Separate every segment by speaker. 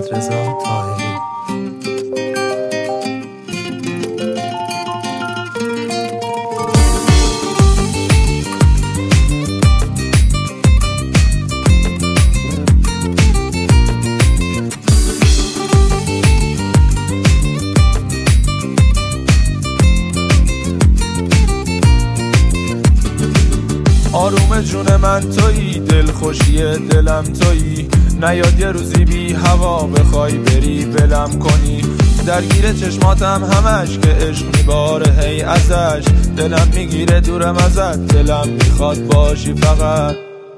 Speaker 1: رضا طاهری.
Speaker 2: آروم جون من تویی، دل خوشی دلم تویی، نیاد یه روزی بی هوا بخوای بری ولم کنی. درگیر چشماتم همش که عشق میباره هی ازش، دلم میگیره دورم ازت، دلم میخواد باشی فقط.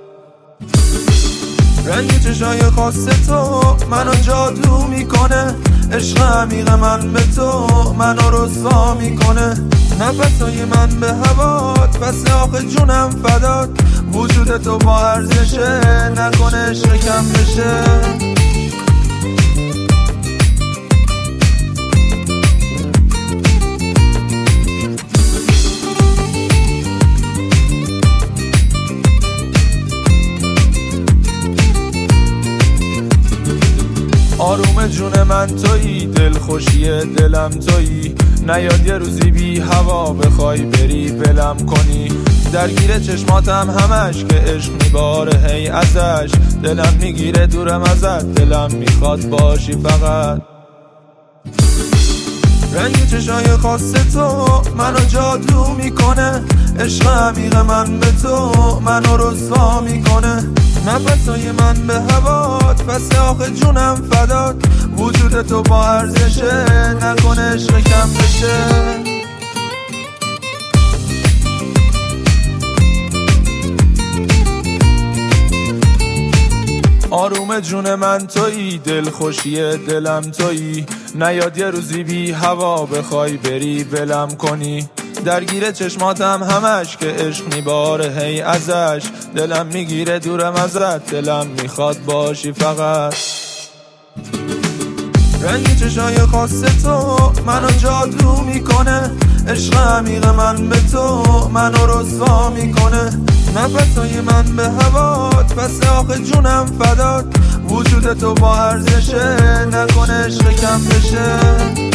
Speaker 2: رنگ چشای خاص تو منو جادو میکنه، عشق عمیق من به تو منو رسوا میکنه. نفسای من به هوات پس آخه جونم فدات، وجود تو با ارزشه نکنه عشق کم بشه. آروم جون من تویی، دل خوشی دلم تویی، نیاد یه روزی بی هوا بخوای بری ولم کنی. درگیر چشماتم همش که عشق میباره هی ازش، دلم میگیره دورم ازت، دلم میخواد باشی فقط. رنگ چشای خاص تو منو جادو میکنه، عشق عمیق من به تو منو رسوا میکنه. نفسای من به هوات پس آخه جونم فدات، وجود تو با ارزشه نکنه عشق کم بشه. آروم جون من تویی، دل خوشی دلم تویی، نیاد یه روزی بی هوا بخوای بری ولم کنی. درگیر چشماتم همش که عشق میباره هی ازش، دلم میگیره دورم ازت، دلم میخواد باشی فقط. رنگ چشای خاص تو منو جادو میکنه، عشق عمیق من به تو منو رسوا میکنه. نفسای من به هوات پس آخه جونم فدات، وجود تو با ارزشه نکنه عشق کم بشه.